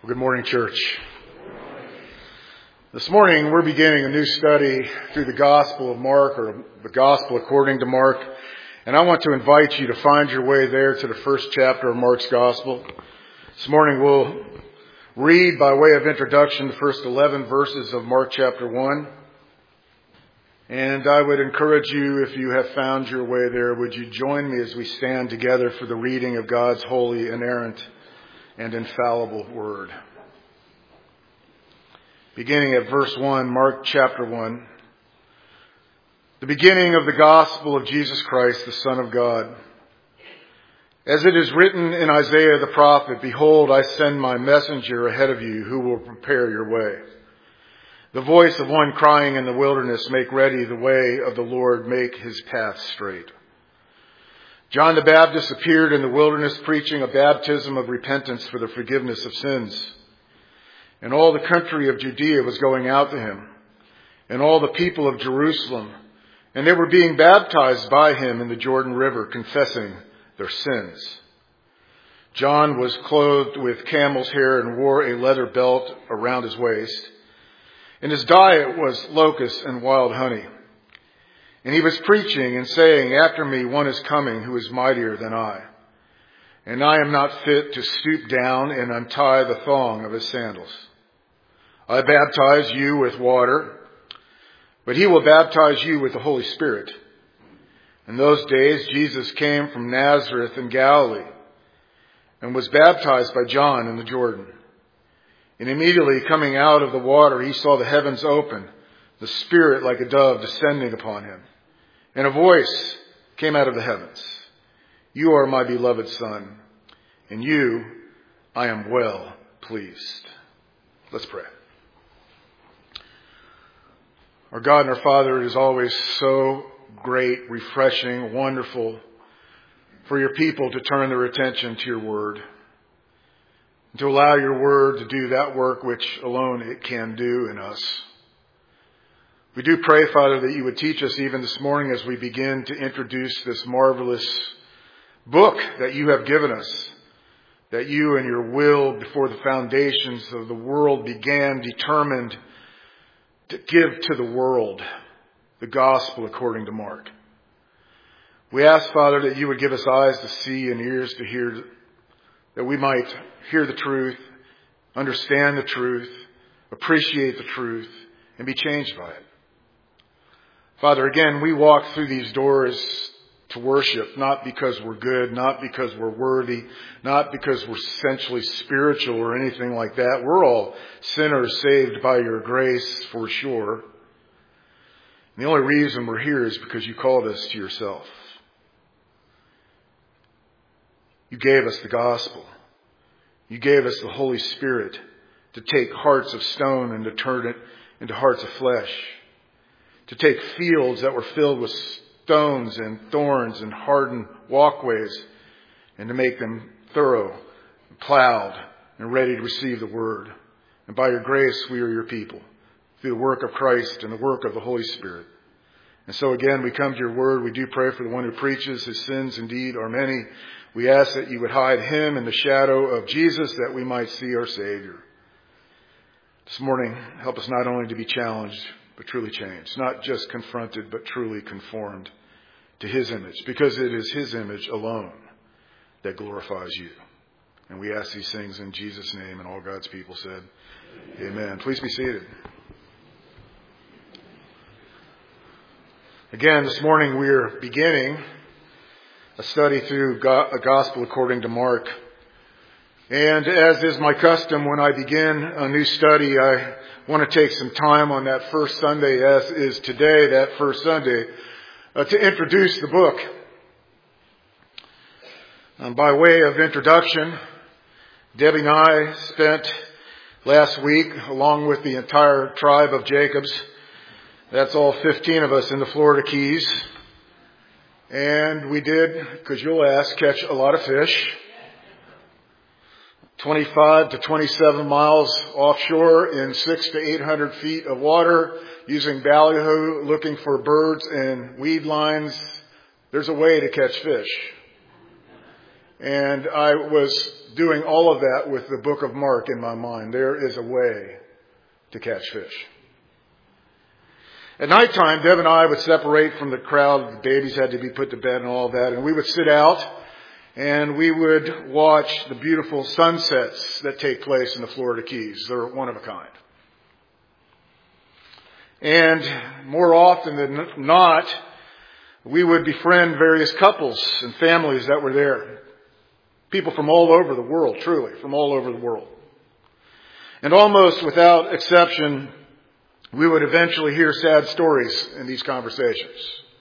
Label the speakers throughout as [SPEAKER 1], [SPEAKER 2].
[SPEAKER 1] Good morning, church. This morning we're beginning a new study through the Gospel of Mark, or the Gospel according to Mark. And I want to invite you to find your way there to the first chapter of Mark's Gospel. This morning we'll read by way of introduction the first 11 verses of Mark chapter 1. And I would encourage you, if you have found your way there, would you join me as we stand together for the reading of God's holy, inerrant, and infallible word. Beginning at verse 1, Mark chapter 1. The beginning of the gospel of Jesus Christ, the Son of God. As it is written in Isaiah the prophet, "Behold, I send my messenger ahead of you who will prepare your way. The voice of one crying in the wilderness, make ready the way of the Lord, make his path straight." John the Baptist appeared in the wilderness preaching a baptism of repentance for the forgiveness of sins. And all the country of Judea was going out to him, and all the people of Jerusalem, and they were being baptized by him in the Jordan River, confessing their sins. John was clothed with camel's hair and wore a leather belt around his waist, and his diet was locusts and wild honey. And he was preaching and saying, "After me one is coming who is mightier than I, and I am not fit to stoop down and untie the thong of his sandals. I baptize you with water, but he will baptize you with the Holy Spirit." In those days Jesus came from Nazareth in Galilee and was baptized by John in the Jordan. And immediately coming out of the water, he saw the heavens open, the Spirit like a dove descending upon him. And a voice came out of the heavens, "You are my beloved Son, and you I am well pleased." Let's pray. Our God and our Father, it is always so great, refreshing, wonderful for your people to turn their attention to your word, and to allow your word to do that work which alone it can do in us. We do pray, Father, that you would teach us even this morning as we begin to introduce this marvelous book that you have given us, that you and your will before the foundations of the world began, determined to give to the world the gospel according to Mark. We ask, Father, that you would give us eyes to see and ears to hear, that we might hear the truth, understand the truth, appreciate the truth, and be changed by it. Father, again, we walk through these doors to worship, not because we're good, not because we're worthy, not because we're essentially spiritual or anything like that. We're all sinners saved by your grace for sure. And the only reason we're here is because you called us to yourself. You gave us the gospel. You gave us the Holy Spirit to take hearts of stone and to turn it into hearts of flesh. To take fields that were filled with stones and thorns and hardened walkways and to make them thorough, plowed, and ready to receive the word. And by your grace, we are your people through the work of Christ and the work of the Holy Spirit. And so again, we come to your word. We do pray for the one who preaches. His sins indeed are many. We ask that you would hide him in the shadow of Jesus that we might see our Savior. This morning, help us not only to be challenged, but truly changed. Not just confronted, but truly conformed to his image. Because it is his image alone that glorifies you. And we ask these things in Jesus' name, and all God's people said, Amen. Please be seated. Again, this morning we are beginning a study through a gospel according to Mark. And as is my custom, when I begin a new study, I want to take some time on that first Sunday, as is today, that first Sunday, to introduce the book. By way of introduction, Debbie and I spent last week, along with the entire tribe of Jacobs, that's all 15 of us in the Florida Keys, and we did, because you'll ask, catch a lot of fish. 25 to 27 miles offshore in 600 to 800 feet of water, using ballyhoo, looking for birds and weed lines. There's a way to catch fish. And I was doing all of that with the book of Mark in my mind. There is a way to catch fish. At nighttime, Deb and I would separate from the crowd. The babies had to be put to bed and all that. And we would sit out and we would watch the beautiful sunsets that take place in the Florida Keys. They're one of a kind. And more often than not, we would befriend various couples and families that were there. People from all over the world, truly, from all over the world. And almost without exception, we would eventually hear sad stories in these conversations.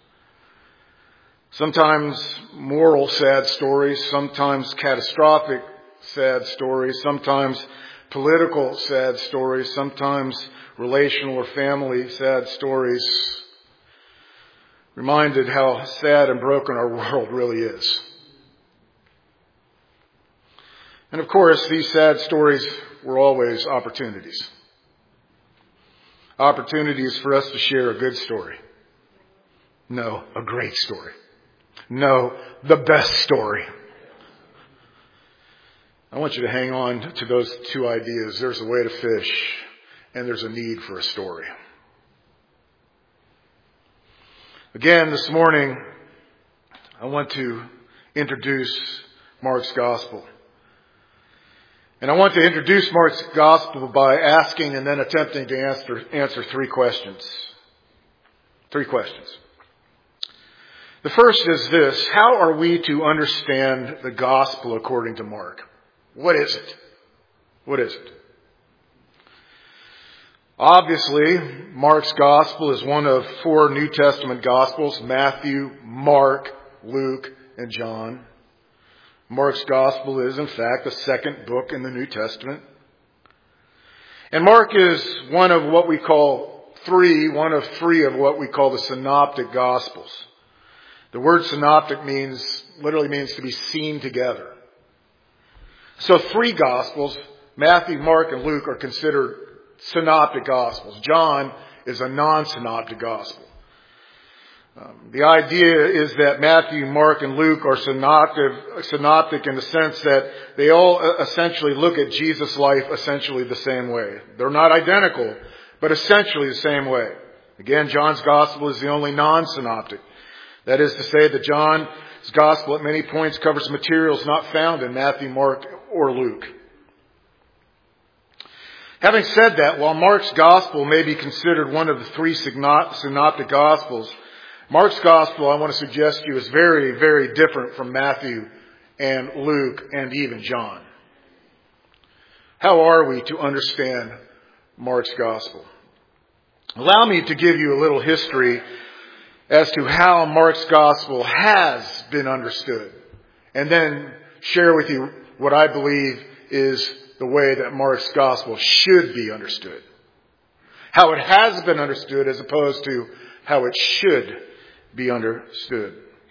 [SPEAKER 1] Sometimes moral sad stories, sometimes catastrophic sad stories, sometimes political sad stories, sometimes relational or family sad stories. Reminded how sad and broken our world really is. And of course, these sad stories were always opportunities. Opportunities for us to share a good story. No, a great story. No, the best story. I want you to hang on to those two ideas. There's a way to fish, and there's a need for a story. Again, this morning, I want to introduce Mark's Gospel. And I want to introduce Mark's Gospel by asking and then attempting to answer three questions. Three questions. The first is this: how are we to understand the Gospel according to Mark? What is it? What is it? Obviously, Mark's Gospel is one of four New Testament Gospels: Matthew, Mark, Luke, and John. Mark's Gospel is, in fact, the second book in the New Testament. And Mark is one of three of what we call the Synoptic Gospels. The word synoptic literally means to be seen together. So three Gospels, Matthew, Mark, and Luke, are considered Synoptic Gospels. John is a non-synoptic Gospel. The idea is that Matthew, Mark, and Luke are synoptic in the sense that they all essentially look at Jesus' life essentially the same way. They're not identical, but essentially the same way. Again, John's Gospel is the only non-synoptic. That is to say that John's Gospel at many points covers materials not found in Matthew, Mark, or Luke. Having said that, while Mark's Gospel may be considered one of the three synoptic Gospels, Mark's Gospel, I want to suggest to you, is very, very different from Matthew and Luke and even John. How are we to understand Mark's Gospel? Allow me to give you a little history as to how Mark's Gospel has been understood, and then share with you what I believe is the way that Mark's Gospel should be understood. How it has been understood as opposed to how it should be understood.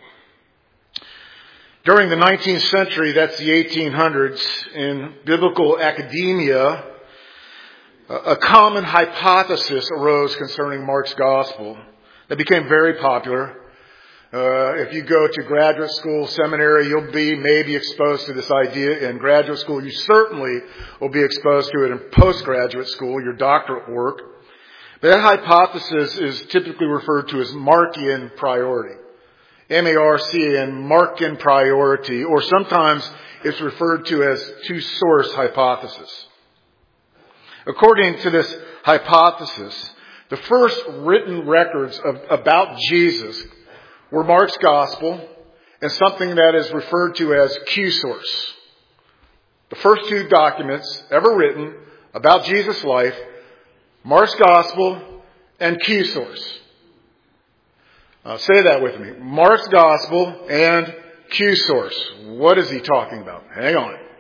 [SPEAKER 1] During the 19th century, that's the 1800s, in biblical academia, a common hypothesis arose concerning Mark's Gospel that became very popular. If you go to graduate school, seminary, you'll be maybe exposed to this idea in graduate school. You certainly will be exposed to it in postgraduate school, your doctorate work. But that hypothesis is typically referred to as Markian priority. M-A-R-C-A-N, Markian priority, or sometimes it's referred to as two-source hypothesis. According to this hypothesis, the first written records about Jesus were Mark's Gospel and something that is referred to as Q-source. The first two documents ever written about Jesus' life, Mark's Gospel and Q-source. Say that with me. Mark's Gospel and Q-source. What is he talking about? Hang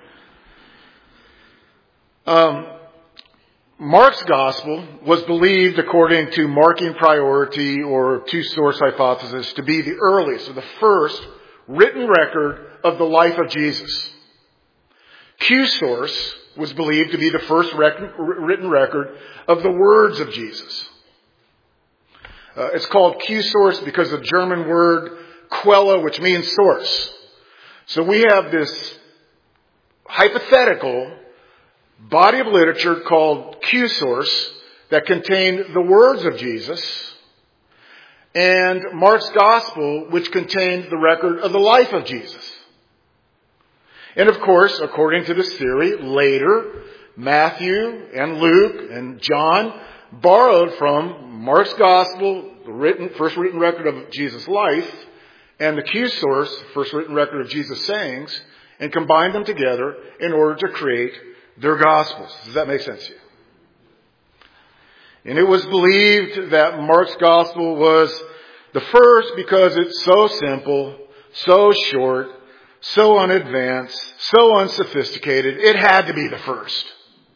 [SPEAKER 1] on. Mark's Gospel was believed, according to Markian priority or two-source hypothesis, to be the earliest or the first written record of the life of Jesus. Q-source was believed to be the first written record of the words of Jesus. It's called Q-source because of the German word Quelle, which means source. So we have this hypothetical body of literature called Q-Source that contained the words of Jesus, and Mark's Gospel, which contained the record of the life of Jesus. And of course, according to this theory, later, Matthew and Luke and John borrowed from Mark's Gospel, the first written record of Jesus' life, and the Q-Source, first written record of Jesus' sayings, and combined them together in order to create their Gospels. Does that make sense to you? And it was believed that Mark's Gospel was the first because it's so simple, so short, so unadvanced, so unsophisticated. It had to be the first.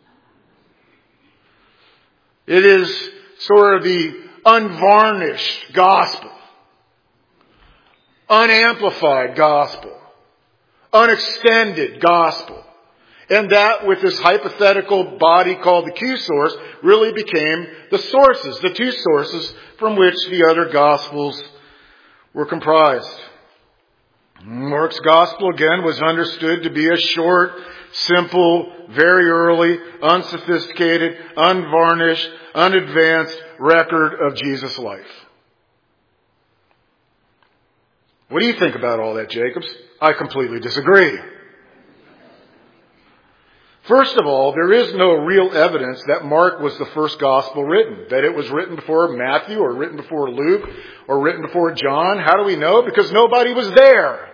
[SPEAKER 1] It is sort of the unvarnished gospel, unamplified gospel, unextended gospel. And that, with this hypothetical body called the Q-Source, really became the sources, the two sources from which the other Gospels were comprised. Mark's Gospel, again, was understood to be a short, simple, very early, unsophisticated, unvarnished, unadvanced record of Jesus' life. What do you think about all that, Jacobs? I completely disagree. First of all, there is no real evidence that Mark was the first gospel written, that it was written before Matthew or written before Luke or written before John. How do we know? Because nobody was there.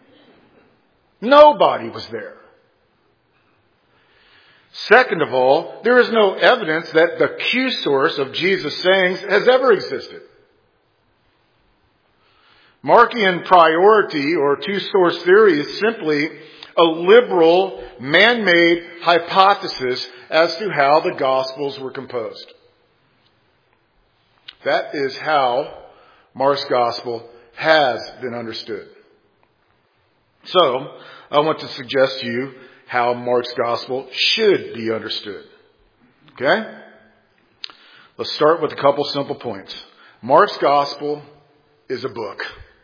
[SPEAKER 1] Nobody was there. Second of all, there is no evidence that the Q-Source of Jesus' sayings has ever existed. Markian priority or two-source theory is simply a liberal, man-made hypothesis as to how the Gospels were composed. That is how Mark's Gospel has been understood. So, I want to suggest to you how Mark's Gospel should be understood. Okay? Let's start with a couple simple points. Mark's Gospel is a book.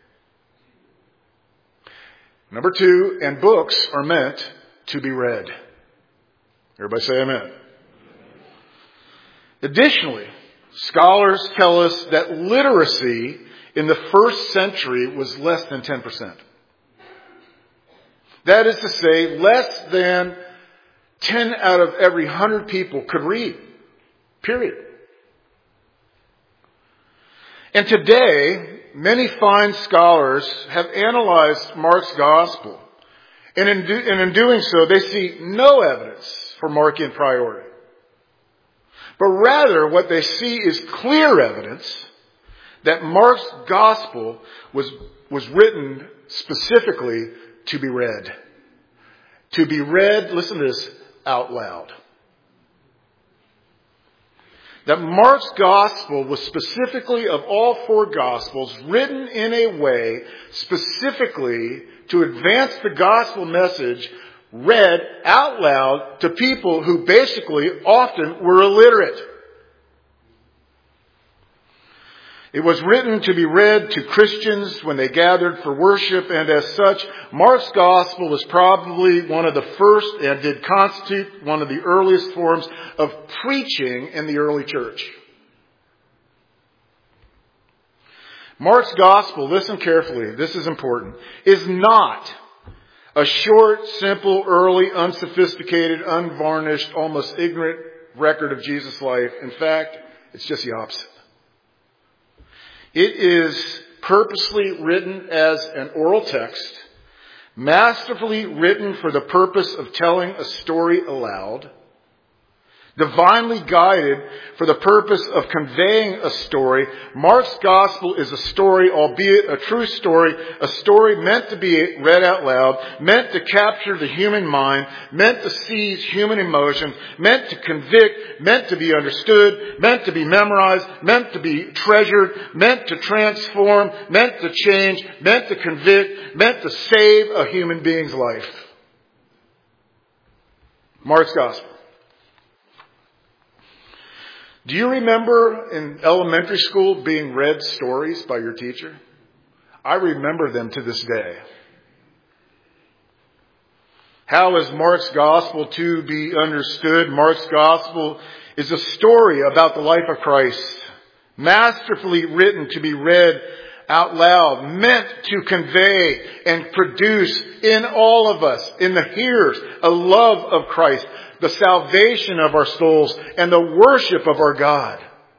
[SPEAKER 1] Number two, and books are meant to be read. Everybody say amen. Additionally, scholars tell us that literacy in the first century was less than 10%. That is to say, less than 10 out of every 100 people could read. Period. And today, many fine scholars have analyzed Mark's Gospel. And in doing so, they see no evidence for Markian priority. But rather, what they see is clear evidence that Mark's Gospel was written specifically to be read. To be read, listen to this, out loud. That Mark's Gospel was specifically, of all four Gospels, written in a way specifically to advance the Gospel message, read out loud to people who basically often were illiterate. It was written to be read to Christians when they gathered for worship, and as such, Mark's Gospel was probably one of the first and did constitute one of the earliest forms of preaching in the early church. Mark's Gospel, listen carefully, this is important, is not a short, simple, early, unsophisticated, unvarnished, almost ignorant record of Jesus' life. In fact, it's just the opposite. It is purposely written as an oral text, masterfully written for the purpose of telling a story aloud, divinely guided for the purpose of conveying a story. Mark's Gospel is a story, albeit a true story, a story meant to be read out loud, meant to capture the human mind, meant to seize human emotion, meant to convict, meant to be understood, meant to be memorized, meant to be treasured, meant to transform, meant to change, meant to convict, meant to save a human being's life. Mark's Gospel. Do you remember in elementary school being read stories by your teacher? I remember them to this day. How is Mark's gospel to be understood? Mark's gospel is a story about the life of Christ, masterfully written to be read out loud, meant to convey and produce in all of us, in the hearers, a love of Christ, the salvation of our souls, and the worship of our God.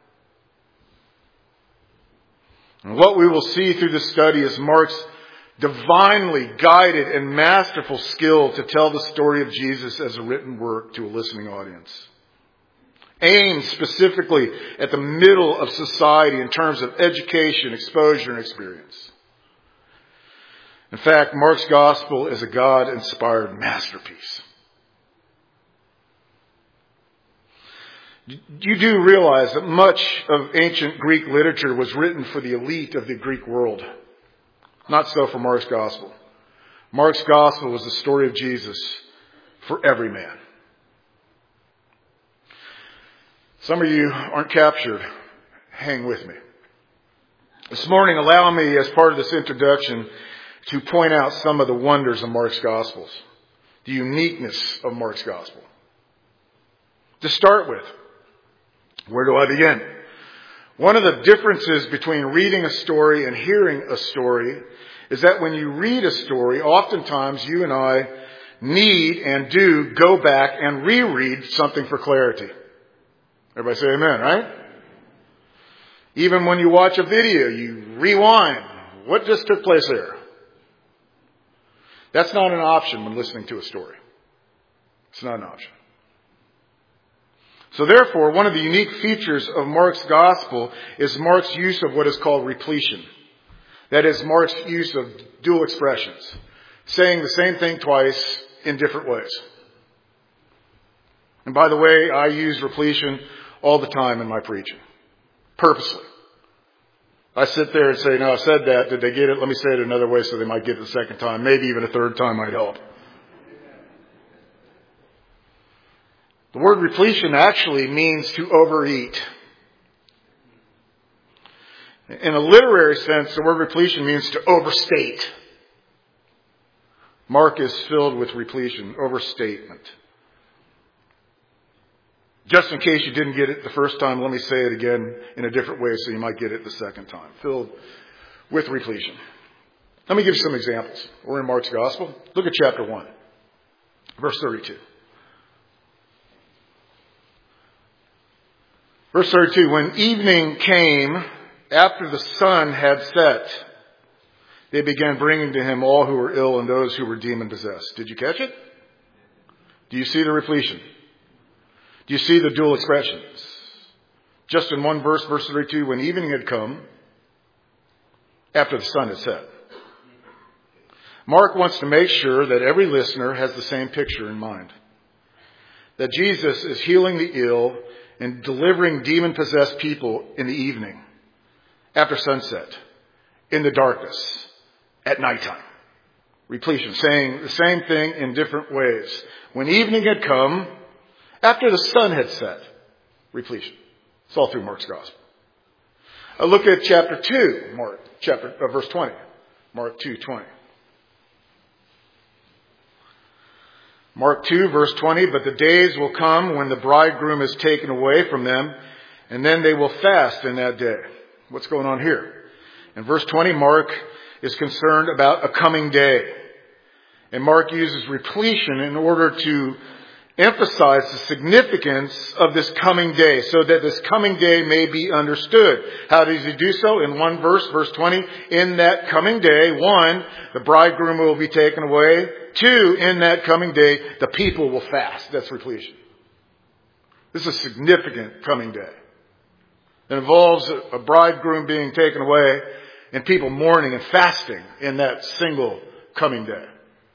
[SPEAKER 1] And what we will see through this study is Mark's divinely guided and masterful skill to tell the story of Jesus as a written work to a listening audience. Aimed specifically at the middle of society in terms of education, exposure, and experience. In fact, Mark's gospel is a God-inspired masterpiece. You do realize that much of ancient Greek literature was written for the elite of the Greek world. Not so for Mark's gospel. Mark's gospel was the story of Jesus for every man. Some of you aren't captured. Hang with me. This morning, allow me, as part of this introduction, to point out some of the wonders of Mark's Gospels. The uniqueness of Mark's Gospel. To start with, where do I begin? One of the differences between reading a story and hearing a story is that when you read a story, oftentimes you and I need and do go back and reread something for clarity. Everybody say amen, right? Even when you watch a video, you rewind. What just took place there? That's not an option when listening to a story. It's not an option. So therefore, one of the unique features of Mark's gospel is Mark's use of what is called repletion. That is Mark's use of dual expressions, saying the same thing twice in different ways. And by the way, I use repletion all the time in my preaching. Purposely. I sit there and say, no, I said that. Did they get it? Let me say it another way so they might get it the second time. Maybe even a third time might help. The word repletion actually means to overeat. In a literary sense, the word repletion means to overstate. Mark is filled with repletion, overstatement. Just in case you didn't get it the first time, let me say it again in a different way so you might get it the second time. Filled with repletion. Let me give you some examples. We're in Mark's Gospel. Look at chapter 1, verse 32. Verse 32, when evening came, after the sun had set, they began bringing to him all who were ill and those who were demon-possessed. Did you catch it? Do you see the repletion? Do you see the dual expressions? Just in one verse, verse 32, when evening had come, after the sun had set. Mark wants to make sure that every listener has the same picture in mind. That Jesus is healing the ill and delivering demon-possessed people in the evening, after sunset, in the darkness, at nighttime. Repletion, saying the same thing in different ways. When evening had come, after the sun had set. Repletion. It's all through Mark's Gospel. Look at chapter 2, verse 20. Mark 2:20. Mark 2, verse 20, but the days will come when the bridegroom is taken away from them, and then they will fast in that day. What's going on here? In verse 20, Mark is concerned about a coming day. And Mark uses repletion in order to emphasize the significance of this coming day, so that this coming day may be understood. How does he do so? In one verse, verse 20, in that coming day, 1, the bridegroom will be taken away. 2, in that coming day, the people will fast. That's repletion. This is a significant coming day. It involves a bridegroom being taken away and people mourning and fasting in that single coming day.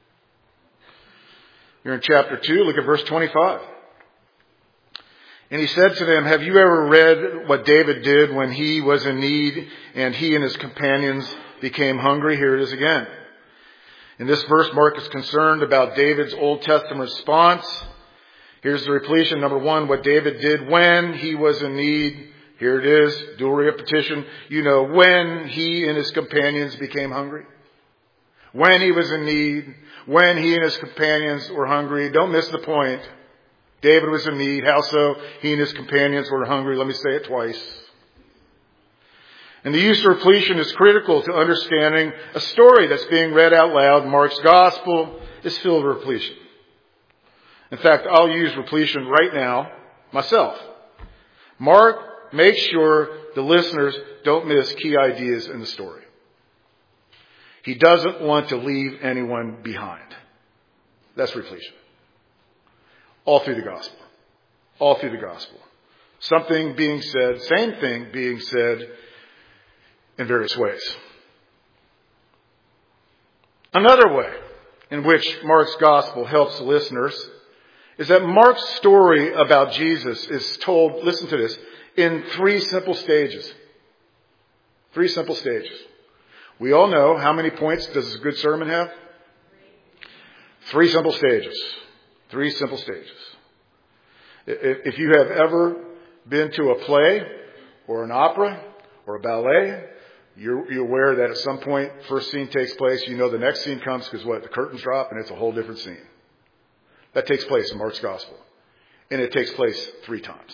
[SPEAKER 1] You're in chapter 2, look at verse 25. And he said to them, have you ever read what David did when he was in need and he and his companions became hungry? Here it is again. In this verse, Mark is concerned about David's Old Testament response. Here's the repletion. Number 1, what David did when he was in need. Here it is, dual repetition. You know, when he and his companions became hungry. when he was in need, when he and his companions were hungry. Don't miss the point. David was in need. How so? He and his companions were hungry. Let me say it twice. And the use of repletion is critical to understanding a story that's being read out loud. Mark's gospel is filled with repletion. In fact, I'll use repletion right now myself. Mark makes sure the listeners don't miss key ideas in the story. He doesn't want to leave anyone behind. That's repletion. All through the gospel. All through the gospel. Something being said, same thing being said in various ways. Another way in which Mark's gospel helps the listeners is that Mark's story about Jesus is told, listen to this, in 3 simple stages. 3 simple stages. We all know how many points does a good sermon have? 3 simple stages. 3 simple stages. If you have ever been to a play or an opera or a ballet, you're aware that at some point, first scene takes place, you know the next scene comes because what? The curtains drop and it's a whole different scene. That takes place in Mark's gospel. And it takes place 3 times.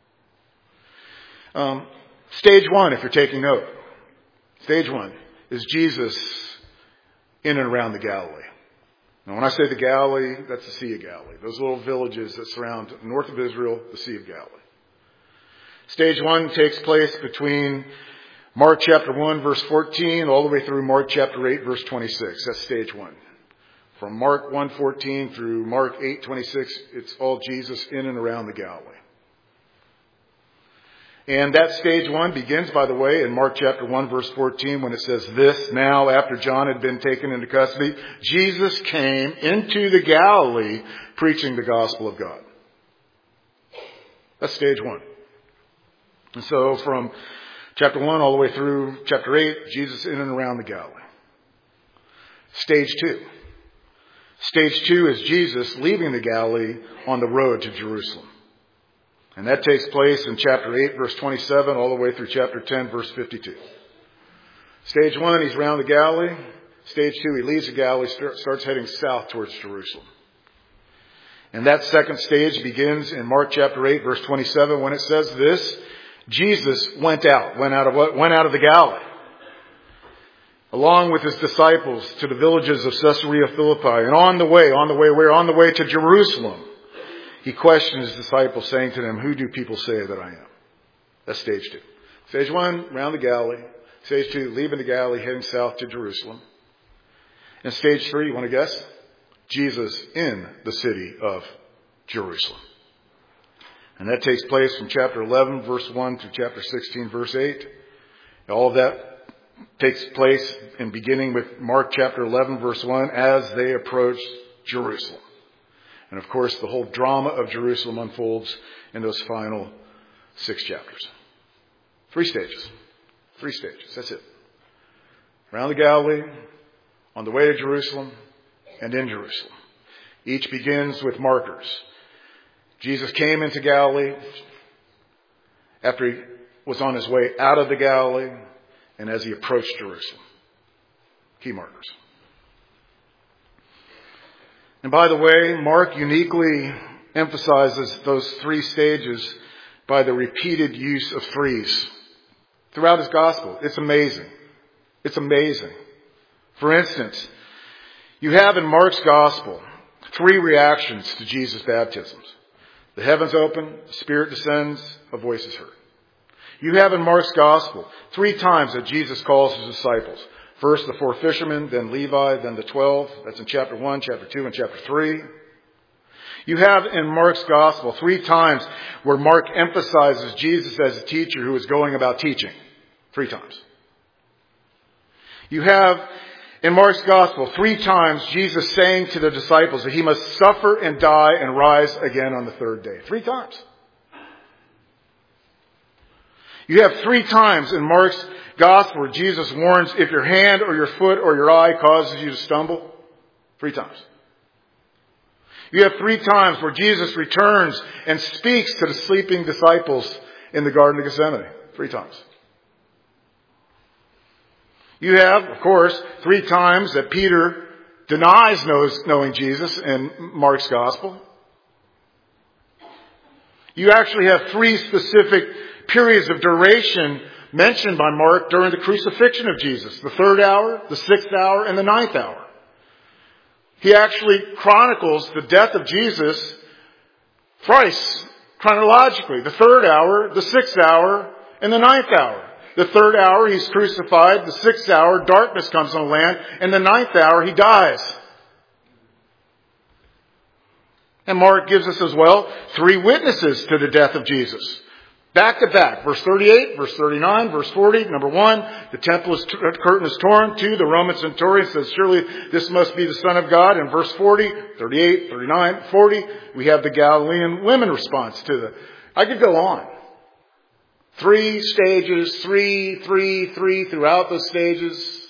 [SPEAKER 1] Stage 1, if you're taking note. Stage 1 is Jesus in and around the Galilee. Now, when I say the Galilee, that's the Sea of Galilee. Those little villages that surround north of Israel, the Sea of Galilee. Stage 1 takes place between Mark chapter 1, verse 14, all the way through Mark chapter 8, verse 26. That's stage 1. From Mark 1:14 through Mark 8:26, it's all Jesus in and around the Galilee. And that stage 1 begins, by the way, in Mark chapter 1, verse 14, when it says this, now after John had been taken into custody, Jesus came into the Galilee preaching the gospel of God. That's stage 1. And so from chapter 1 all the way through chapter 8, Jesus in and around the Galilee. Stage 2. Stage 2 is Jesus leaving the Galilee on the road to Jerusalem. And that takes place in chapter 8, verse 27, all the way through chapter 10, verse 52. Stage 1, he's around the Galilee. Stage 2, he leaves the Galilee, starts heading south towards Jerusalem. And that second stage begins in Mark chapter 8, verse 27, when it says this, Jesus went out of what? Went out of the Galilee, along with his disciples to the villages of Caesarea Philippi. And on the way where? On the way to Jerusalem. He questioned his disciples, saying to them, who do people say that I am? That's stage 2. Stage 1, around the Galilee. Stage 2, leaving the Galilee, heading south to Jerusalem. And stage 3, you want to guess? Jesus in the city of Jerusalem. And that takes place from chapter 11, verse 1 through chapter 16, verse 8. All of that takes place in beginning with Mark chapter 11, verse 1, as they approach Jerusalem. And of course, the whole drama of Jerusalem unfolds in those final 6 chapters. 3 stages. 3 stages. That's it. Around the Galilee, on the way to Jerusalem, and in Jerusalem. Each begins with markers. Jesus came into Galilee after he was on his way out of the Galilee and as he approached Jerusalem. Key markers. And by the way, Mark uniquely emphasizes those 3 stages by the repeated use of 3s throughout his gospel. It's amazing. It's amazing. For instance, you have in Mark's gospel 3 reactions to Jesus' baptisms. The heavens open, the Spirit descends, a voice is heard. You have in Mark's gospel 3 times that Jesus calls his disciples. First, the 4 fishermen, then Levi, then the 12. That's in chapter 1, chapter 2, and chapter 3. You have in Mark's gospel 3 times where Mark emphasizes Jesus as a teacher who is going about teaching. 3 times. You have in Mark's gospel 3 times Jesus saying to the disciples that he must suffer and die and rise again on the 3rd day. 3 times. You have 3 times in Mark's gospel where Jesus warns if your hand or your foot or your eye causes you to stumble. 3 times. You have 3 times where Jesus returns and speaks to the sleeping disciples in the Garden of Gethsemane. 3 times. You have, of course, 3 times that Peter denies knowing Jesus in Mark's gospel. You actually have 3 specific periods of duration mentioned by Mark during the crucifixion of Jesus. The 3rd hour, the 6th hour, and the 9th hour. He actually chronicles the death of Jesus thrice, chronologically. The 3rd hour, the 6th hour, and the 9th hour. The 3rd hour, he's crucified. The 6th hour, darkness comes on the land. And the 9th hour, he dies. And Mark gives us as well 3 witnesses to the death of Jesus. Back to back. Verse 38, verse 39, verse 40. Number 1, the temple curtain is torn. 2, the Roman centurion says, surely this must be the Son of God. In verse 40, 38, 39, 40, we have the Galilean women response to the... I could go on. 3 stages, 3 throughout those stages.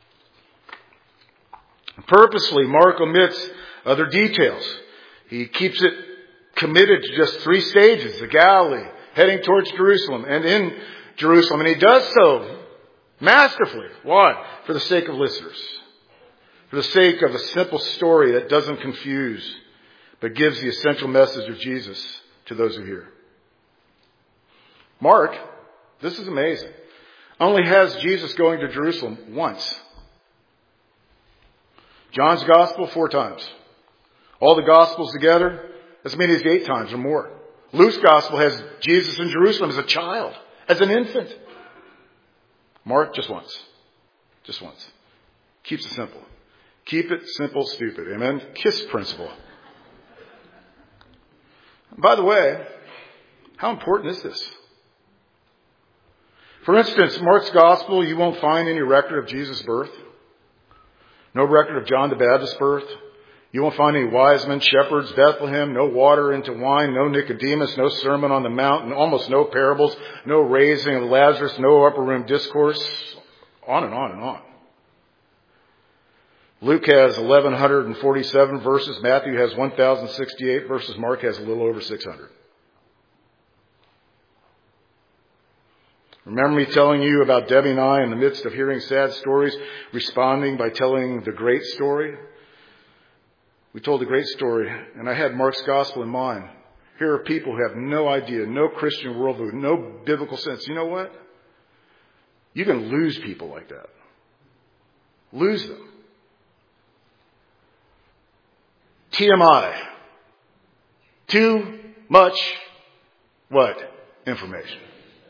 [SPEAKER 1] Purposely, Mark omits other details. He keeps it committed to just 3 stages, the Galilee, heading towards Jerusalem and in Jerusalem. And he does so masterfully. Why? For the sake of listeners. For the sake of a simple story that doesn't confuse, but gives the essential message of Jesus to those who hear. Mark, this is amazing, only has Jesus going to Jerusalem once. John's gospel, 4 times. All the gospels together, as many as 8 times or more. Luke's gospel has Jesus in Jerusalem as a child, as an infant. Mark, just once. Just once. Keeps it simple. Keep it simple, stupid. Amen? KISS principle. By the way, how important is this? For instance, Mark's gospel, you won't find any record of Jesus' birth. No record of John the Baptist's birth. You won't find any wise men, shepherds, Bethlehem, no water into wine, no Nicodemus, no Sermon on the Mount, almost no parables, no raising of Lazarus, no upper room discourse, on and on and on. Luke has 1,147 verses. Matthew has 1,068 verses. Mark has a little over 600. Remember me telling you about Debbie and I in the midst of hearing sad stories, responding by telling the great story? We told a great story, and I had Mark's gospel in mind. Here are people who have no idea, no Christian worldview, no biblical sense. You know what? You can lose people like that. Lose them. TMI. Too much what? Information.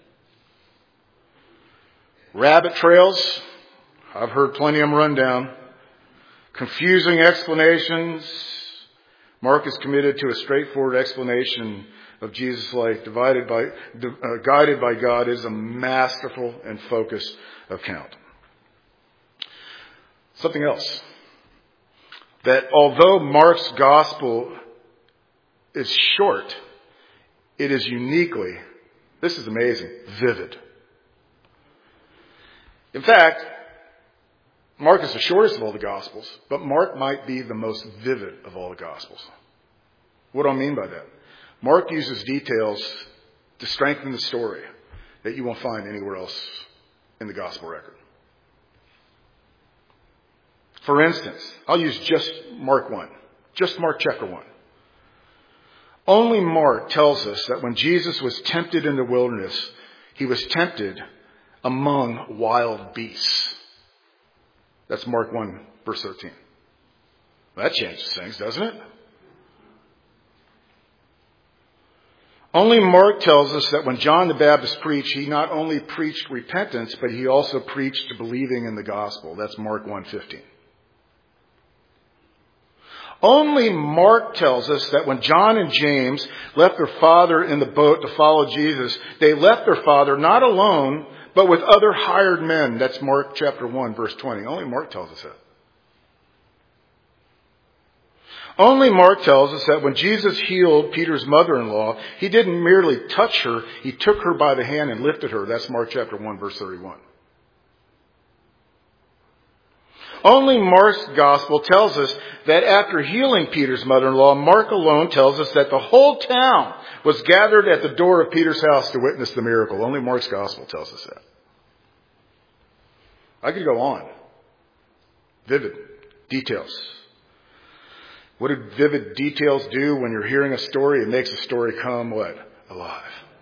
[SPEAKER 1] Rabbit trails. I've heard plenty of them run down. Confusing explanations. Mark is committed to a straightforward explanation of Jesus' life, guided by God. Is a masterful and focused account. Something else. That although Mark's gospel is short, it is uniquely, this is amazing, vivid. In fact, Mark is the shortest of all the Gospels, but Mark might be the most vivid of all the Gospels. What do I mean by that? Mark uses details to strengthen the story that you won't find anywhere else in the Gospel record. For instance, I'll use just Mark 1, just Mark chapter 1. Only Mark tells us that when Jesus was tempted in the wilderness, he was tempted among wild beasts. That's Mark 1, verse 13. That changes things, doesn't it? Only Mark tells us that when John the Baptist preached, he not only preached repentance, but he also preached believing in the gospel. That's Mark 1:15. Only Mark tells us that when John and James left their father in the boat to follow Jesus, they left their father not alone, but with other hired men. That's Mark chapter 1, verse 20. Only Mark tells us that. Only Mark tells us that when Jesus healed Peter's mother-in-law, he didn't merely touch her, he took her by the hand and lifted her. That's Mark chapter 1, verse 31. Only Mark's gospel tells us that after healing Peter's mother-in-law, Mark alone tells us that the whole town was gathered at the door of Peter's house to witness the miracle. Only Mark's gospel tells us that. I could go on. Vivid details. What do vivid details do when you're hearing a story? It makes a story come what? Alive.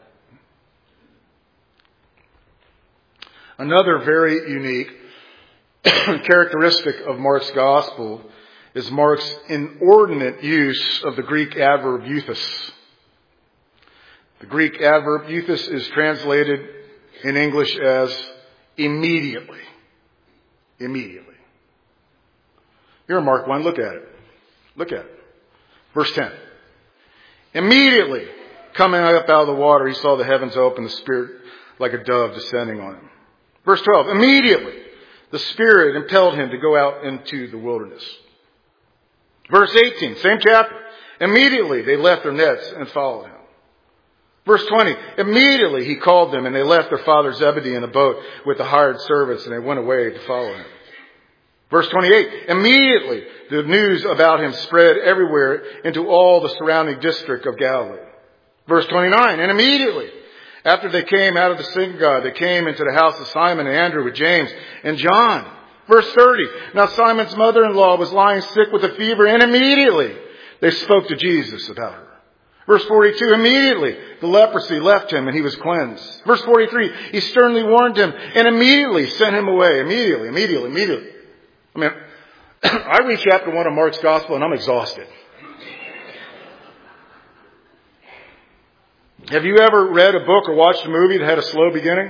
[SPEAKER 1] Another very unique characteristic of Mark's gospel is Mark's inordinate use of the Greek adverb euthus. The Greek adverb euthus is translated in English as immediately. Immediately. Here in Mark 1, look at it. Look at it. Verse 10. Immediately, coming up out of the water, he saw the heavens open, the Spirit like a dove descending on him. Verse 12. Immediately, the Spirit impelled him to go out into the wilderness. Verse 18, same chapter. Immediately, they left their nets and followed him. Verse 20, immediately he called them, and they left their father Zebedee in a boat with the hired servants, and they went away to follow him. Verse 28, immediately the news about him spread everywhere into all the surrounding district of Galilee. Verse 29, and immediately after they came out of the synagogue, they came into the house of Simon and Andrew with James and John. Verse 30, now Simon's mother-in-law was lying sick with a fever, and immediately they spoke to Jesus about her. Verse 42, immediately the leprosy left him and he was cleansed. Verse 43, he sternly warned him and immediately sent him away. Immediately. I mean, I read chapter 1 of Mark's gospel and I'm exhausted. Have you ever read a book or watched a movie that had a slow beginning?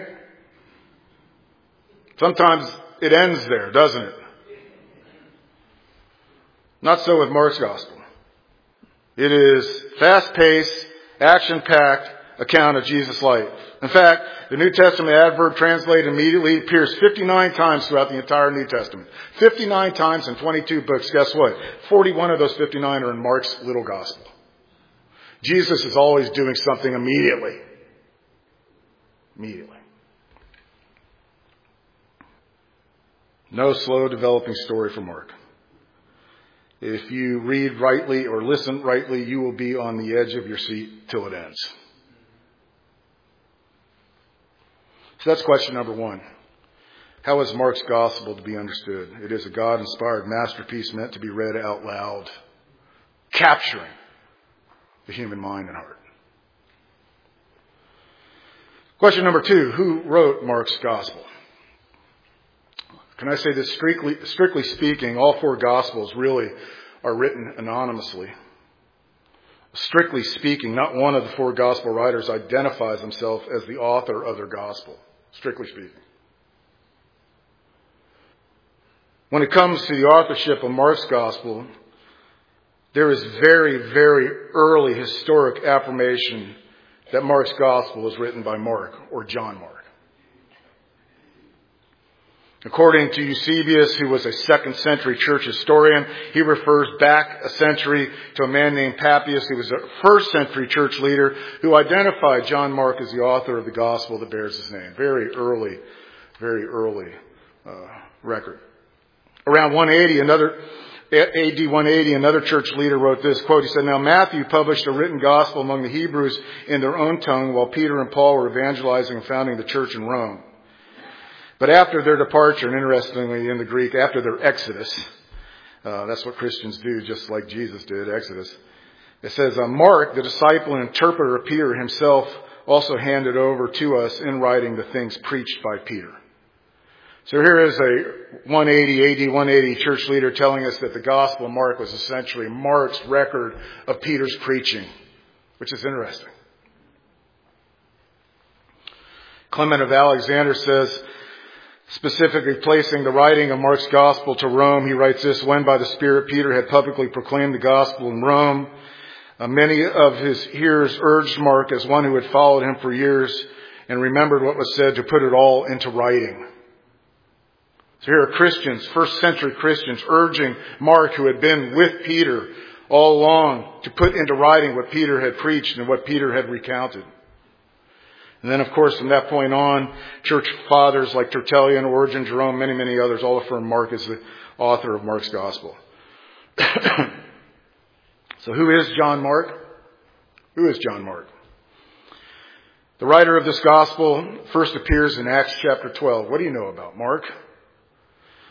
[SPEAKER 1] Sometimes it ends there, doesn't it? Not so with Mark's gospel. It is fast-paced, action-packed account of Jesus' life. In fact, the New Testament adverb translated immediately appears 59 times throughout the entire New Testament. 59 times in 22 books. Guess what? 41 of those 59 are in Mark's little gospel. Jesus is always doing something immediately. Immediately. No slow developing story for Mark. If you read rightly or listen rightly, you will be on the edge of your seat till it ends. So that's question number one. How is Mark's gospel to be understood? It is a God-inspired masterpiece meant to be read out loud, capturing the human mind and heart. Question number two, who wrote Mark's gospel? Can I say this? Strictly speaking, all four Gospels really are written anonymously. Strictly speaking, not one of the four Gospel writers identifies himself as the author of their Gospel. Strictly speaking. When it comes to the authorship of Mark's Gospel, there is very, very early historic affirmation that Mark's Gospel was written by Mark or John Mark. According to Eusebius, who was a 2nd century church historian, he refers back a century to a man named Papias, who was a 1st century church leader, who identified John Mark as the author of the gospel that bears his name. Very early record. Around 180, AD 180, another church leader wrote this, quote, he said, now Matthew published a written gospel among the Hebrews in their own tongue, while Peter and Paul were evangelizing and founding the church in Rome. But after their departure, and interestingly in the Greek, after their exodus, that's what Christians do, just like Jesus did, exodus. It says, Mark, the disciple and interpreter of Peter himself, also handed over to us in writing the things preached by Peter. So here is a 180, AD 180 church leader telling us that the Gospel of Mark was essentially Mark's record of Peter's preaching, which is interesting. Clement of Alexander says, specifically placing the writing of Mark's gospel to Rome, he writes this, when by the Spirit Peter had publicly proclaimed the gospel in Rome, many of his hearers urged Mark as one who had followed him for years and remembered what was said to put it all into writing. So here are Christians, 1st century Christians, urging Mark, who had been with Peter all along, to put into writing what Peter had preached and what Peter had recounted. And then, of course, from that point on, church fathers like Tertullian, Origen, Jerome, many, many others all affirm Mark as the author of Mark's gospel. So who is John Mark? Who is John Mark? The writer of this gospel first appears in Acts chapter 12. What do you know about Mark?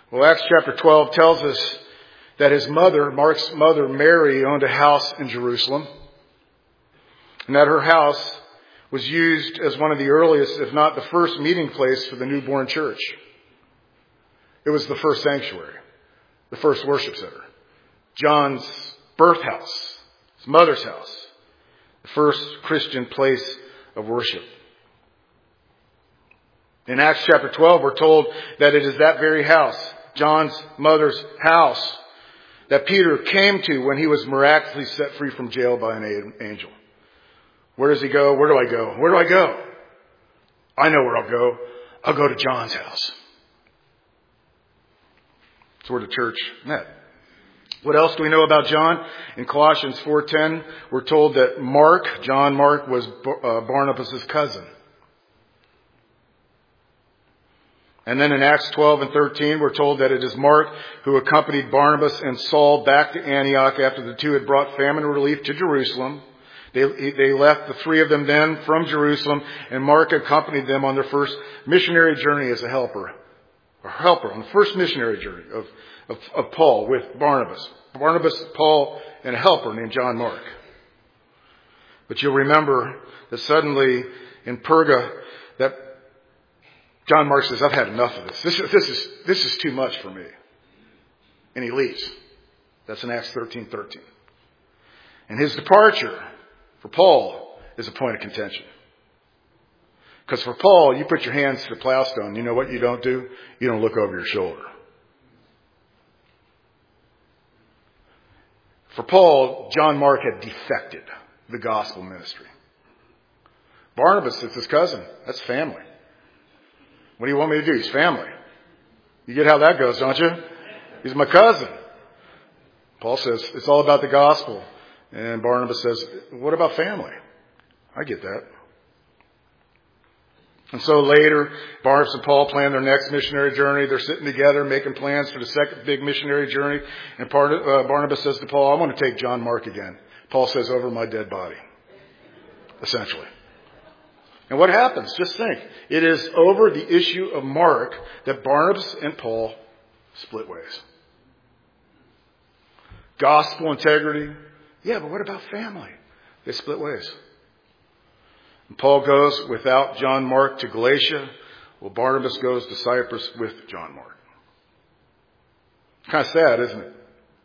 [SPEAKER 1] Well, Acts chapter 12 tells us that his mother, Mark's mother, Mary, owned a house in Jerusalem, and that her house was used as one of the earliest, if not the first, meeting place for the newborn church. It was the first sanctuary, the first worship center, John's birth house, his mother's house, the first Christian place of worship. In Acts chapter 12, we're told that it is that very house, John's mother's house, that Peter came to when he was miraculously set free from jail by an angel. Where does he go? Where do I go? Where do I go? I know where I'll go. I'll go to John's house. It's where the church met. What else do we know about John? In Colossians 4:10, we're told that John Mark, was Barnabas' cousin. And then in Acts 12 and 13, we're told that it is Mark who accompanied Barnabas and Saul back to Antioch after the two had brought famine relief to Jerusalem. They left, the three of them then, from Jerusalem, and Mark accompanied them on their first missionary journey as a helper on the first missionary journey of Paul with Barnabas. Barnabas, Paul, and a helper named John Mark. But you'll remember that suddenly in Perga, that John Mark says, I've had enough of this. This is too much for me. And he leaves. That's in Acts 13:13. And his departure for Paul is a point of contention. Because for Paul, you put your hands to the plowstone. You know what you don't do? You don't look over your shoulder. For Paul, John Mark had defected the gospel ministry. Barnabas is his cousin. That's family. What do you want me to do? He's family. You get how that goes, don't you? He's my cousin. Paul says, it's all about the gospel. And Barnabas says, what about family? I get that. And so later, Barnabas and Paul plan their next missionary journey. They're sitting together, making plans for the second big missionary journey. And Barnabas says to Paul, I want to take John Mark again. Paul says, over my dead body. Essentially. And what happens? Just think. It is over the issue of Mark that Barnabas and Paul split ways. Gospel integrity. Yeah, but what about family? They split ways. And Paul goes without John Mark to Galatia. Well, Barnabas goes to Cyprus with John Mark. Kind of sad, isn't it?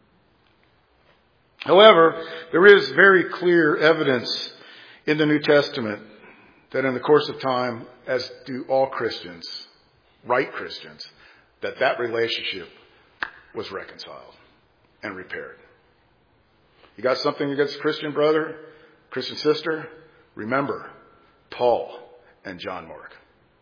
[SPEAKER 1] However, there is very clear evidence in the New Testament that in the course of time, as do all Christians, right Christians, that relationship was reconciled and repaired. You got something against a Christian brother, Christian sister? Remember Paul and John Mark.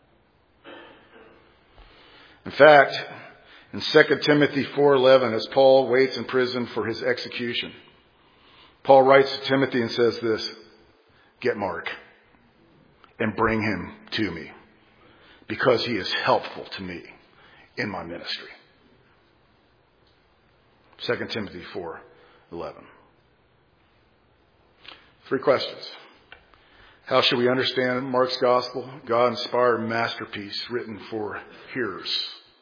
[SPEAKER 1] In fact, in 2 Timothy 4:11, as Paul waits in prison for his execution, Paul writes to Timothy and says this, get Mark and bring him to me because he is helpful to me in my ministry. 2 Timothy 4:11. 3 questions. How should we understand Mark's gospel? God-inspired masterpiece written for hearers.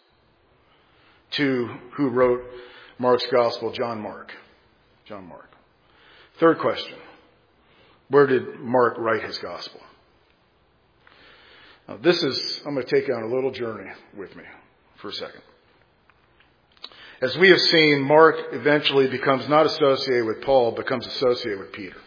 [SPEAKER 1] 2, who wrote Mark's gospel? John Mark. John Mark. 3rd question. Where did Mark write his gospel? Now I'm going to take you on a little journey with me for a second. As we have seen, Mark eventually becomes not associated with Paul, becomes associated with Peter.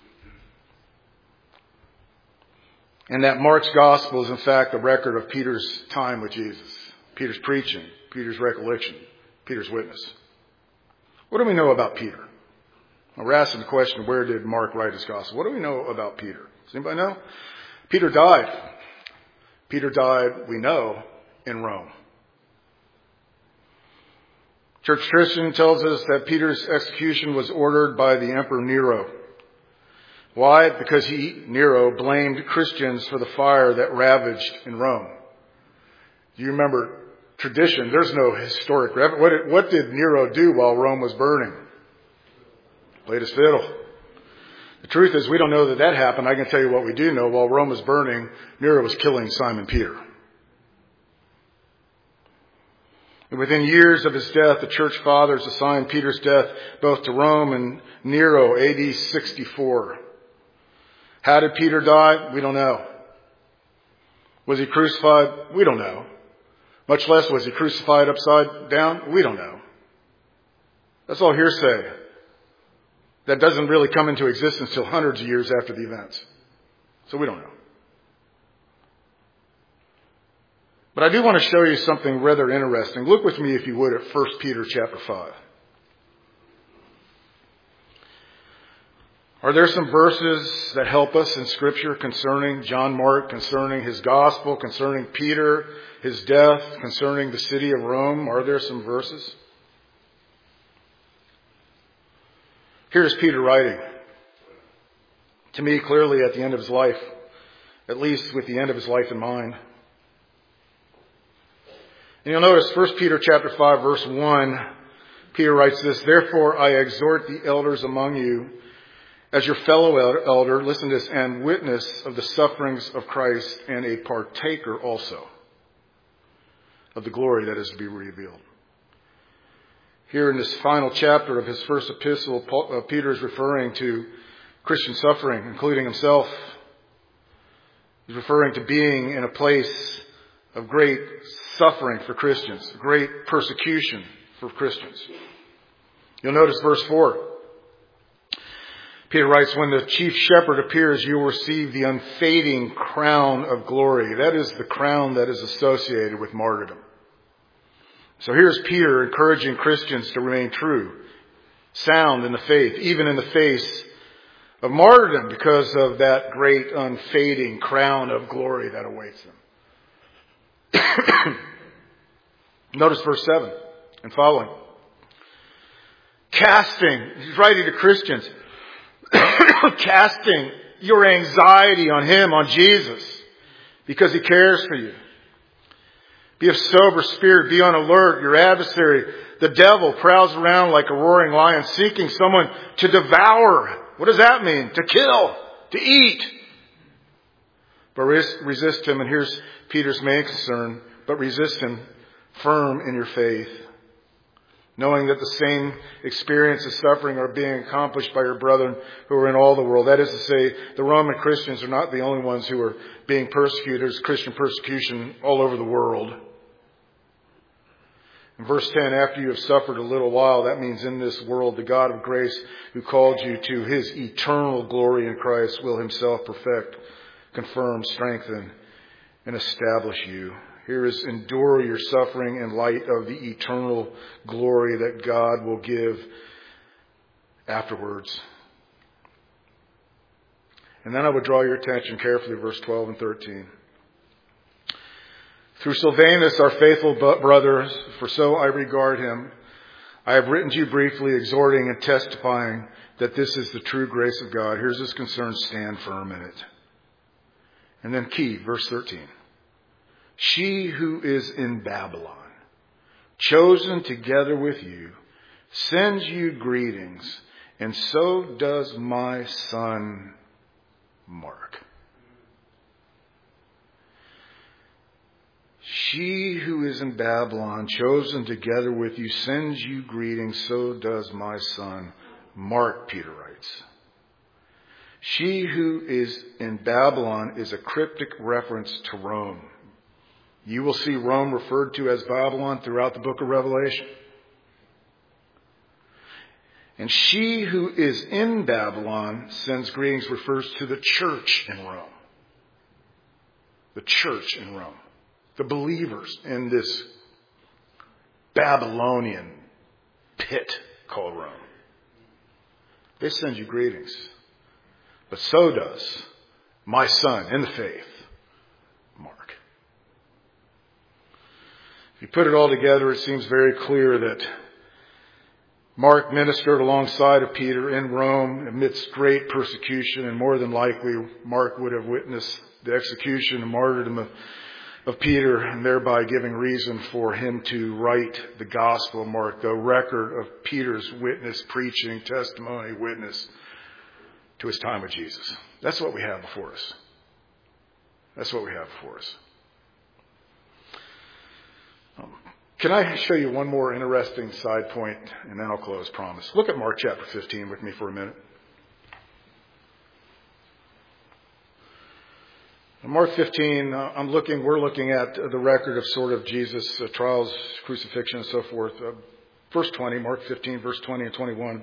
[SPEAKER 1] And that Mark's gospel is in fact a record of Peter's time with Jesus. Peter's preaching, Peter's recollection, Peter's witness. What do we know about Peter? Well, we're asking the question, where did Mark write his gospel? What do we know about Peter? Does anybody know? Peter died. Peter died, we know, in Rome. Church tradition tells us that Peter's execution was ordered by the Emperor Nero. Why? Because Nero, blamed Christians for the fire that ravaged in Rome. Do you remember tradition? There's no historic record. What did Nero do while Rome was burning? Played his fiddle. The truth is, we don't know that happened. I can tell you what we do know. While Rome was burning, Nero was killing Simon Peter. And within years of his death, the church fathers assigned Peter's death both to Rome and Nero, AD 64. How did Peter die? We don't know. Was he crucified? We don't know. Much less was he crucified upside down? We don't know. That's all hearsay. That doesn't really come into existence till hundreds of years after the events. So we don't know. But I do want to show you something rather interesting. Look with me, if you would, at 1 Peter chapter 5. Are there some verses that help us in Scripture concerning John Mark, concerning his gospel, concerning Peter, his death, concerning the city of Rome? Are there some verses? Here's Peter writing. To me, clearly at the end of his life, at least with the end of his life in mind. And you'll notice 1 Peter chapter 5, verse 1, Peter writes this, "Therefore I exhort the elders among you, as your fellow elder," listen to this, "and witness of the sufferings of Christ, and a partaker also of the glory that is to be revealed." Here in this final chapter of his first epistle, Peter is referring to Christian suffering, including himself. He's referring to being in a place of great suffering for Christians, great persecution for Christians. You'll notice verse 4. Peter writes, "When the chief shepherd appears, you will receive the unfading crown of glory." That is the crown that is associated with martyrdom. So here's Peter encouraging Christians to remain true, sound in the faith, even in the face of martyrdom, because of that great unfading crown of glory that awaits them. Notice verse 7 and following. He's writing to Christians, casting your anxiety on Him, on Jesus, because He cares for you. Be of sober spirit, be on alert. Your adversary, the devil, prowls around like a roaring lion, seeking someone to devour. What does that mean? To kill, to eat. But resist him, and here's Peter's main concern, but resist him firm in your faith, knowing that the same experience of suffering are being accomplished by your brethren who are in all the world. That is to say, the Roman Christians are not the only ones who are being persecuted. There's Christian persecution all over the world. In verse 10, "After you have suffered a little while," that means in this world, "the God of grace who called you to His eternal glory in Christ will Himself perfect, confirm, strengthen, and establish you." Here is endure your suffering in light of the eternal glory that God will give afterwards. And then I would draw your attention carefully to verse 12 and 13. "Through Silvanus, our faithful brother, for so I regard him, I have written to you briefly, exhorting and testifying that this is the true grace of God." Here's his concern: stand firm in it. And then key, verse 13. "She who is in Babylon, chosen together with you, sends you greetings, and so does my son Mark." "She who is in Babylon, chosen together with you, sends you greetings, so does my son Mark," Peter writes. "She who is in Babylon" is a cryptic reference to Rome. You will see Rome referred to as Babylon throughout the book of Revelation. And "she who is in Babylon sends greetings" refers to the church in Rome. The church in Rome. The believers in this Babylonian pit called Rome. They send you greetings. But so does my son in the faith, Mark. If you put it all together, it seems very clear that Mark ministered alongside of Peter in Rome amidst great persecution, and more than likely Mark would have witnessed the execution and martyrdom of Peter, and thereby giving reason for him to write the Gospel of Mark, the record of Peter's witness, preaching, testimony, witness to his time with Jesus. That's what we have before us. That's what we have before us. Can I show you one more interesting side point, and then I'll close, promise. Look at Mark chapter 15 with me for a minute. In Mark 15, we're looking at the record of sort of Jesus' trials, crucifixion, and so forth. Verse 20, Mark 15, verse 20 and 21.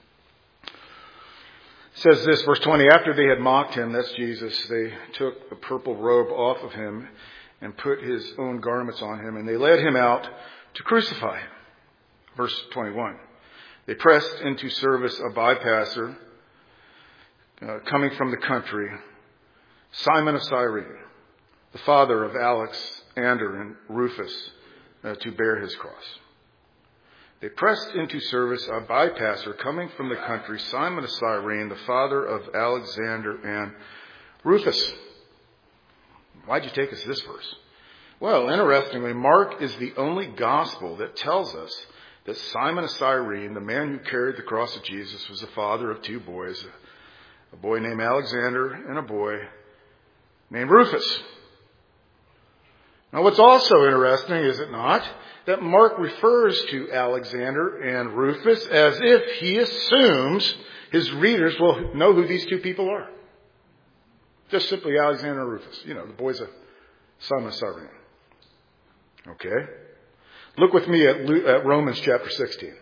[SPEAKER 1] Says this, verse 20, after they had mocked him, that's Jesus, they took the purple robe off of him and put his own garments on him, and they led him out to crucify him. Verse 21, they pressed into service a bypasser coming from the country, Simon of Cyrene, the father of Alexander and Rufus, to bear his cross. They pressed into service a bypasser coming from the country, Simon of Cyrene, the father of Alexander and Rufus. Why'd you take us to this verse? Well, interestingly, Mark is the only gospel that tells us that Simon of Cyrene, the man who carried the cross of Jesus, was the father of two boys, a boy named Alexander and a boy named Rufus. Now, what's also interesting, is it not, that Mark refers to Alexander and Rufus as if he assumes his readers will know who these two people are. Just simply Alexander and Rufus. You know, the boys of Simon of Cyrene. Okay? Look with me at Romans chapter 16.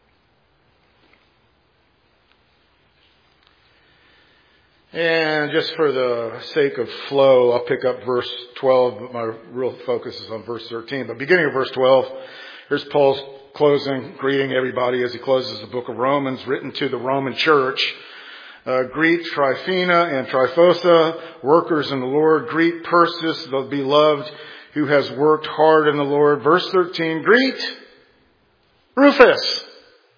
[SPEAKER 1] And just for the sake of flow, I'll pick up verse 12, but my real focus is on verse 13. But beginning of verse 12, here's Paul's closing, greeting everybody as he closes the book of Romans, written to the Roman church. Greet Tryphena and Tryphosa, workers in the Lord. Greet Persis, the beloved, who has worked hard in the Lord. Verse 13, greet Rufus,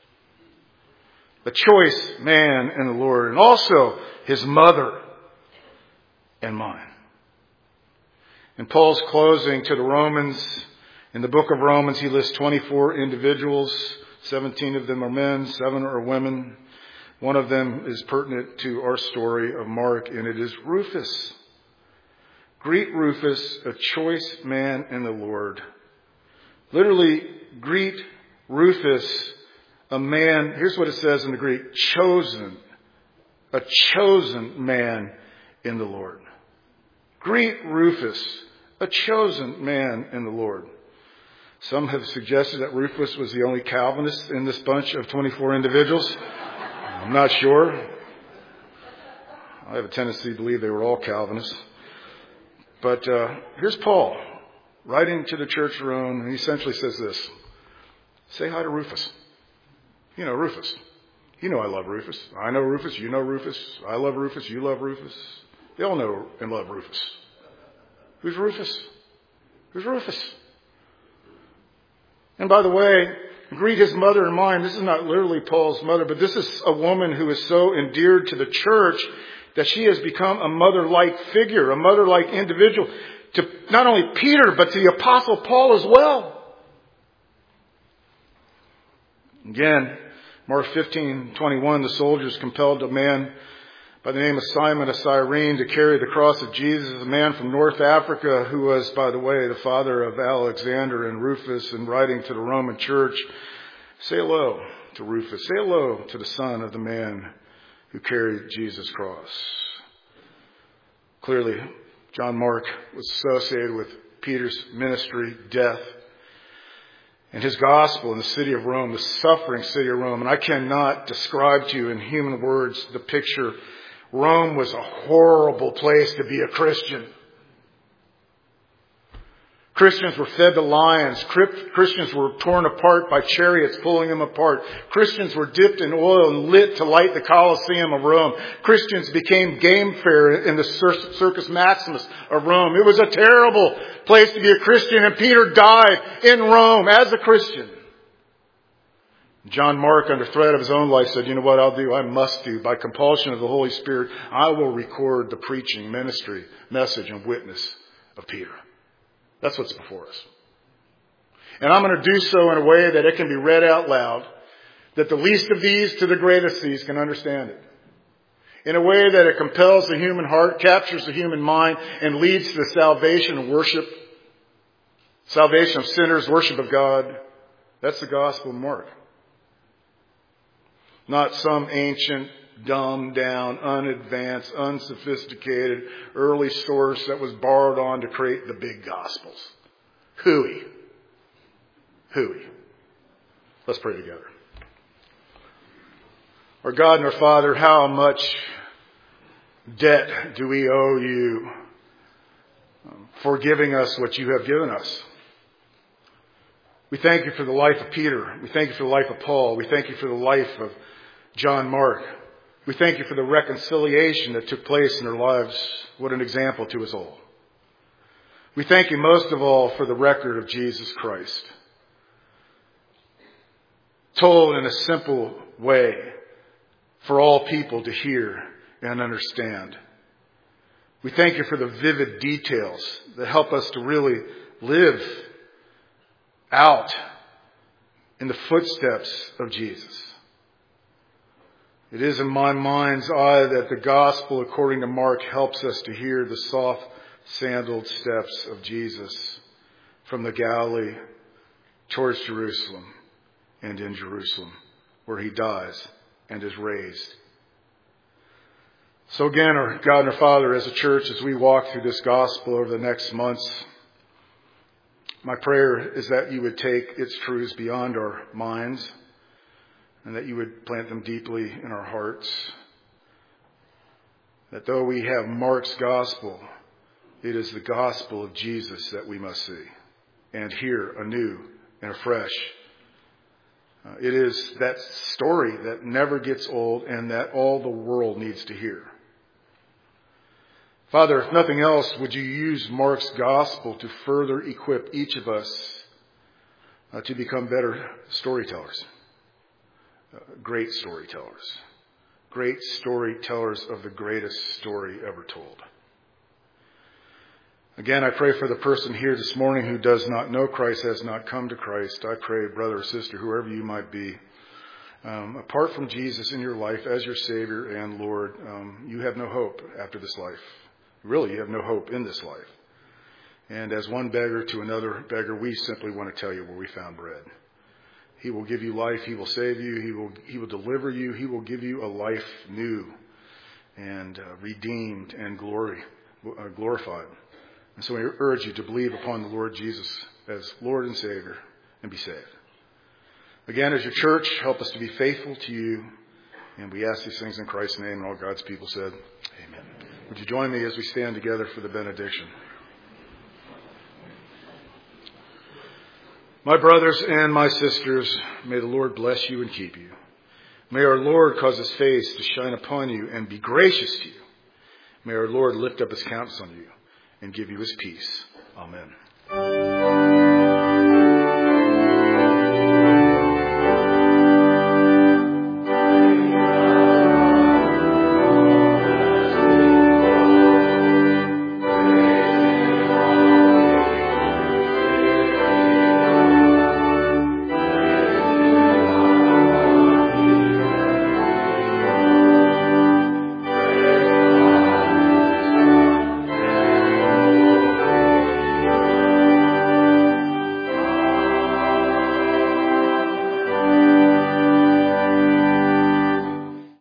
[SPEAKER 1] a choice man in the Lord, and also his mother and mine. In Paul's closing to the Romans, in the book of Romans, he lists 24 individuals. 17 of them are men, 7 are women. One of them is pertinent to our story of Mark, and it is Rufus. Greet Rufus, a choice man in the Lord. Literally, greet Rufus, a man, here's what it says in the Greek, chosen. A chosen man in the Lord. Greet Rufus, a chosen man in the Lord. Some have suggested that Rufus was the only Calvinist in this bunch of 24 individuals. I'm not sure. I have a tendency to believe they were all Calvinists. But here's Paul writing to the church of Rome, and he essentially says this. Say hi to Rufus. You know Rufus. You know I love Rufus. I know Rufus. You know Rufus. I love Rufus. You love Rufus. They all know and love Rufus. Who's Rufus? Who's Rufus? And by the way, greet his mother and mine. This is not literally Paul's mother, but this is a woman who is so endeared to the church that she has become a mother-like figure, a mother-like individual to not only Peter, but to the Apostle Paul as well. Again, Mark 15:21, the soldiers compelled a man by the name of Simon of Cyrene to carry the cross of Jesus, a man from North Africa who was, by the way, the father of Alexander and Rufus, and writing to the Roman church, say hello to Rufus. Say hello to the son of the man who carried Jesus' cross. Clearly, John Mark was associated with Peter's ministry, death, and his gospel in the city of Rome, the suffering city of Rome. And I cannot describe to you in human words the picture. Rome was a horrible place to be a Christian. Christians were fed to lions. Christians were torn apart by chariots pulling them apart. Christians were dipped in oil and lit to light the Colosseum of Rome. Christians became game fare in the Circus Maximus of Rome. It was a terrible place to be a Christian, and Peter died in Rome as a Christian. John Mark, under threat of his own life, said, you know what I'll do? I must do. By compulsion of the Holy Spirit, I will record the preaching, ministry, message, and witness of Peter. That's what's before us. And I'm going to do so in a way that it can be read out loud, that the least of these to the greatest these can understand it. In a way that it compels the human heart, captures the human mind, and leads to the salvation and worship Salvation of sinners, worship of God. That's the Gospel of Mark. Not some ancient, dumbed down, unadvanced, unsophisticated early source that was borrowed on to create the big Gospels. Hooey. Let's pray together. Our God and our Father, how much debt do we owe you for giving us what you have given us? We thank you for the life of Peter. We thank you for the life of Paul. We thank you for the life of John Mark. We thank you for the reconciliation that took place in their lives. What an example to us all. We thank you most of all for the record of Jesus Christ, told in a simple way for all people to hear and understand. We thank you for the vivid details that help us to really live out in the footsteps of Jesus. It is in my mind's eye that the gospel according to Mark helps us to hear the soft sandaled steps of Jesus from the Galilee towards Jerusalem and in Jerusalem, where he dies and is raised. So again, our God and our Father, as a church, as we walk through this gospel over the next months, my prayer is that you would take its truths beyond our minds and that you would plant them deeply in our hearts. That though we have Mark's gospel, it is the gospel of Jesus that we must see and hear anew and afresh. It is that story that never gets old and that all the world needs to hear. Father, if nothing else, would you use Mark's gospel to further equip each of us to become better storytellers, great storytellers of the greatest story ever told. Again, I pray for the person here this morning who does not know Christ, has not come to Christ. I pray, brother or sister, whoever you might be, apart from Jesus in your life as your Savior and Lord, you have no hope after this life. Really, you have no hope in this life. And as one beggar to another beggar, we simply want to tell you where we found bread. He will give you life. He will save you. He will deliver you. He will give you a life new and redeemed and glorified. And so we urge you to believe upon the Lord Jesus as Lord and Savior and be saved. Again, as your church, help us to be faithful to you. And we ask these things in Christ's name. And all God's people said, amen. Would you join me as we stand together for the benediction? My brothers and my sisters, may the Lord bless you and keep you. May our Lord cause his face to shine upon you and be gracious to you. May our Lord lift up his countenance on you and give you his peace. Amen.